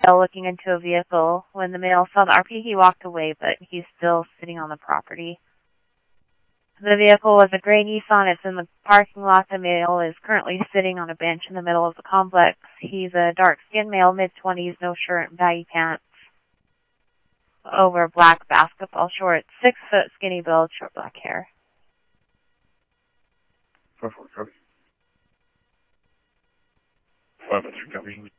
male looking into a vehicle. When the male saw the RP, he walked away, but he's still sitting on the property. The vehicle was a gray Nissan. It's in the parking lot. The male is currently sitting on a bench in the middle of the complex. He's a dark-skinned male, mid-20s, no shirt and baggy pants over black basketball shorts, 6 foot, skinny build, short black hair. 4-4, copy. 5-3, copy.